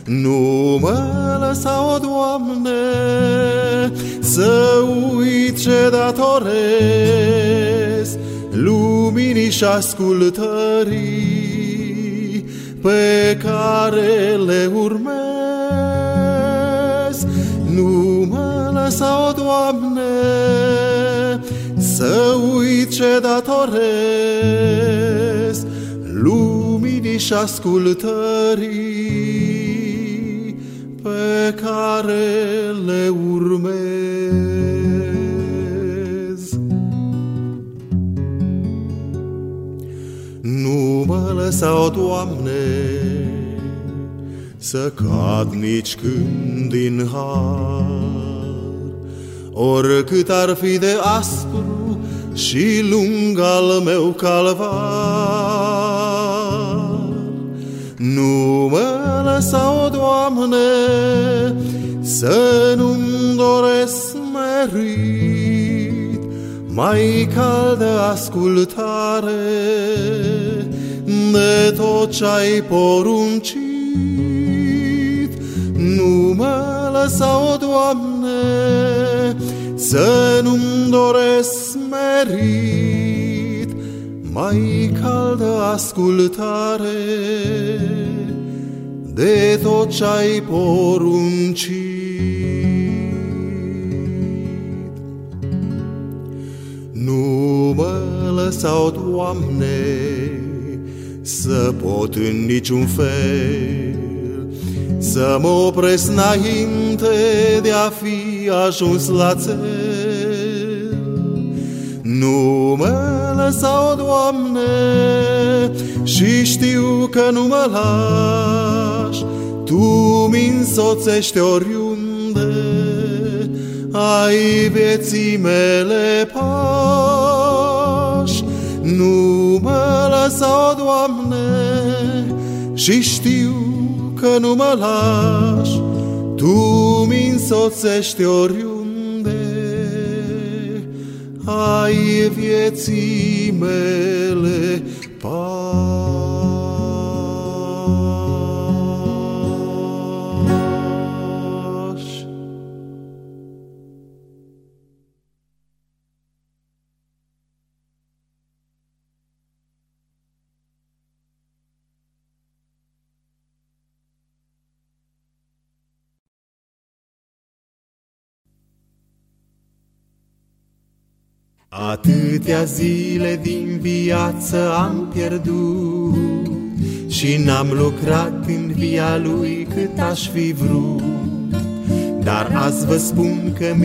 Nu mă lăsa, o Doamne, să uit ce datorez luminii și ascultării pe care le urmez. Nu mă lăsa, o Doamne, să uit ce datorez luminii și ascultării pe care le urmez. Nu mă lăsa, o Doamne, să cad nici când din har, oricât ar fi de aspru și lung al meu calvar. Nu mă lăsa, o Doamne, să nu-mi doresc merit mai caldă ascultare de tot ce-ai poruncit. Nu mă lăsa, o Doamne, să nu-mi doresc merit mai caldă ascultare de tot ce-ai poruncit. Nu mă lăsa, o Doamne, să pot în niciun fel să mă opresc înainte de a fi ajuns la țel. Nu mă lăsa, o Doamne, și știu că nu mă lași, Tu mi însoțești oriunde ai vieții mele pași. Nu mă lăsa, o Doamne, și știu că nu mă lași, Tu mi însoțești oriunde ai vieții mele pași. Atâtea zile din viață am pierdut și n-am lucrat în via Lui cât aș fi vrut, dar azi vă spun că